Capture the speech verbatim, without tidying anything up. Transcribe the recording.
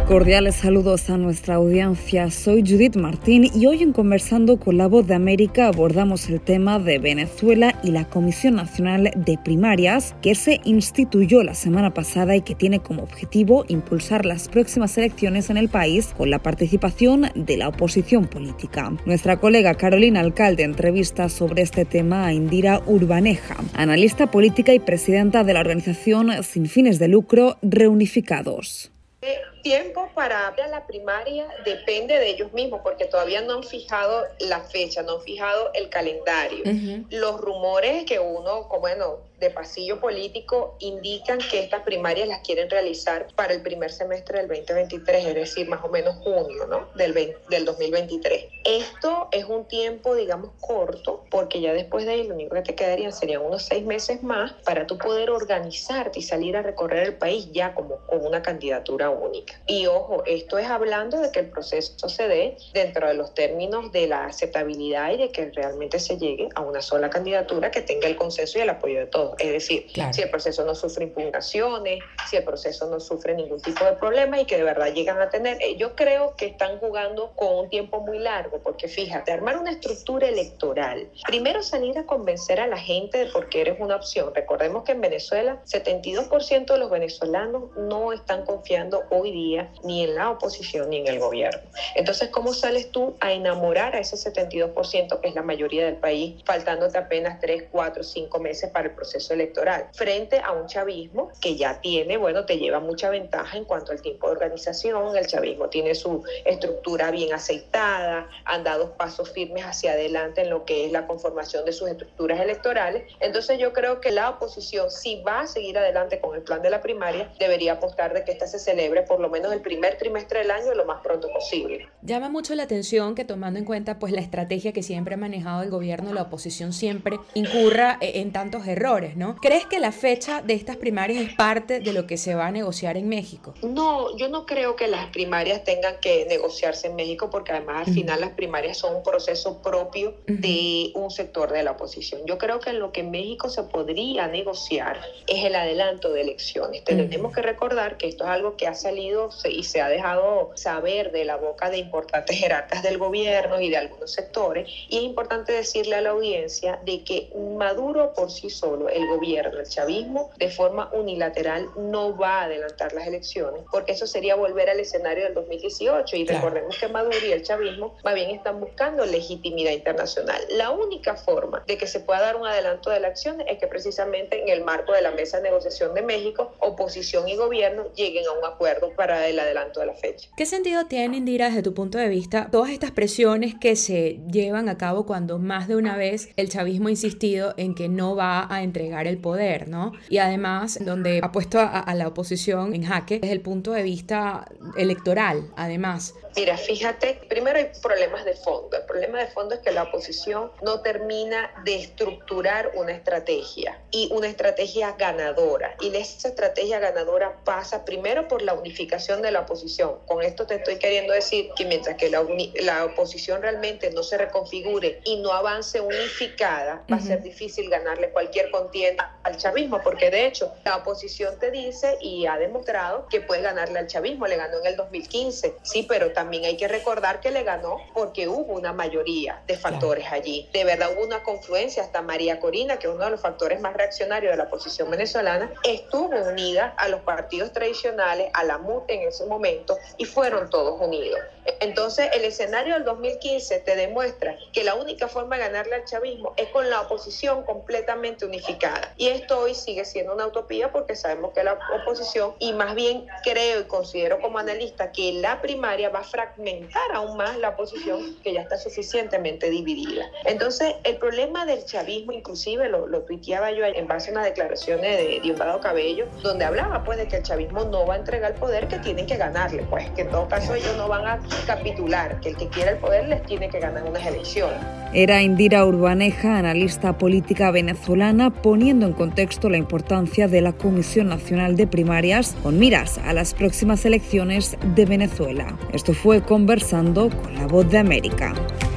Cordiales saludos a nuestra audiencia. Soy Judith Martín y hoy en Conversando con la Voz de América abordamos el tema de Venezuela y la Comisión Nacional de Primarias que se instituyó la semana pasada y que tiene como objetivo impulsar las próximas elecciones en el país con la participación de la oposición política. Nuestra colega Carolina Alcalde entrevista sobre este tema a Indira Urbaneja, analista política y presidenta de la organización sin fines de lucro Reunificados. Tiempo para la primaria depende de ellos mismos porque todavía no han fijado la fecha, no han fijado el calendario. Uh-huh. Los rumores que uno, como bueno, de pasillo político indican que estas primarias las quieren realizar para el primer semestre del veinte veintitrés, es decir, más o menos junio, ¿no? del, veinte, del dos mil veintitrés. Esto es un tiempo, digamos, corto, porque ya después de ahí lo único que te quedarían serían unos seis meses más para tú poder organizarte y salir a recorrer el país ya como con una candidatura única. Y ojo, esto es hablando de que el proceso se dé dentro de los términos de la aceptabilidad y de que realmente se llegue a una sola candidatura que tenga el consenso y el apoyo de todos. Es decir, claro, si el proceso no sufre impugnaciones, si el proceso no sufre ningún tipo de problema y que de verdad llegan a tener, yo creo que están jugando con un tiempo muy largo, porque fíjate, armar una estructura electoral, primero salir a convencer a la gente de por qué eres una opción. Recordemos que en Venezuela, setenta y dos por ciento de los venezolanos no están confiando hoy día ni en la oposición ni en el gobierno. Entonces, ¿cómo sales tú a enamorar a ese setenta y dos por ciento que es la mayoría del país, faltándote apenas tres, cuatro, cinco meses para el proceso electoral, frente a un chavismo que ya tiene, bueno, te lleva mucha ventaja en cuanto al tiempo de organización? El chavismo tiene su estructura bien aceitada, han dado pasos firmes hacia adelante en lo que es la conformación de sus estructuras electorales. Entonces yo creo que la oposición, si va a seguir adelante con el plan de la primaria, debería apostar de que esta se celebre por lo menos el primer trimestre del año lo más pronto posible. Llama mucho la atención que, tomando en cuenta pues la estrategia que siempre ha manejado el gobierno, la oposición siempre incurra en tantos errores, ¿no? ¿Crees que la fecha de estas primarias es parte de lo que se va a negociar en México? No, yo no creo que las primarias tengan que negociarse en México, porque además al uh-huh. final las primarias son un proceso propio uh-huh. de un sector de la oposición. Yo creo que lo que en México se podría negociar es el adelanto de elecciones. Uh-huh. Tenemos que recordar que esto es algo que ha salido y se ha dejado saber de la boca de importantes jerarcas del gobierno y de algunos sectores, y es importante decirle a la audiencia de que Maduro por sí solo, el gobierno, el chavismo, de forma unilateral no va a adelantar las elecciones, porque eso sería volver al escenario del dos mil dieciocho, y claro, recordemos que Maduro y el chavismo más bien están buscando legitimidad internacional. La única forma de que se pueda dar un adelanto de elecciones es que precisamente en el marco de la mesa de negociación de México, oposición y gobierno lleguen a un acuerdo para el adelanto de la fecha. ¿Qué sentido tiene, Indira, desde tu punto de vista, todas estas presiones que se llevan a cabo cuando más de una vez el chavismo ha insistido en que no va a entregar el poder, ¿no? Y además, donde ha puesto a, a la oposición en jaque desde el punto de vista electoral, además? Mira, fíjate, primero hay problemas de fondo. El problema de fondo es que la oposición no termina de estructurar una estrategia y una estrategia ganadora. Y esa estrategia ganadora pasa primero por la unificación de la oposición. Con esto te estoy queriendo decir que mientras que la, uni- la oposición realmente no se reconfigure y no avance unificada, va uh-huh. a ser difícil ganarle cualquier contienda al chavismo, porque de hecho la oposición te dice y ha demostrado que puede ganarle al chavismo. Le ganó en el dos mil quince, sí, pero también hay que recordar que le ganó porque hubo una mayoría de factores claro. allí. De verdad hubo una confluencia. Hasta María Corina, que es uno de los factores más reaccionarios de la oposición venezolana, estuvo unida a los partidos tradicionales, a la M U T en ese momento, y fueron todos unidos. Entonces el escenario del dos mil quince te demuestra que la única forma de ganarle al chavismo es con la oposición completamente unificada, y esto hoy sigue siendo una utopía porque sabemos que la oposición, y más bien creo y considero como analista que la primaria va a fragmentar aún más la oposición, que ya está suficientemente dividida. Entonces el problema del chavismo, inclusive lo, lo tuiteaba yo en base a unas declaraciones de Diosdado Cabello, donde hablaba pues de que el chavismo no va a entregar el poder, que tienen que ganarle, pues que en todo caso ellos no van a capitular, que el que quiera el poder les tiene que ganar unas elecciones. Era Indira Urbaneja, analista política venezolana, poniendo en contexto la importancia de la Comisión Nacional de Primarias con miras a las próximas elecciones de Venezuela. Esto fue Conversando con la Voz de América.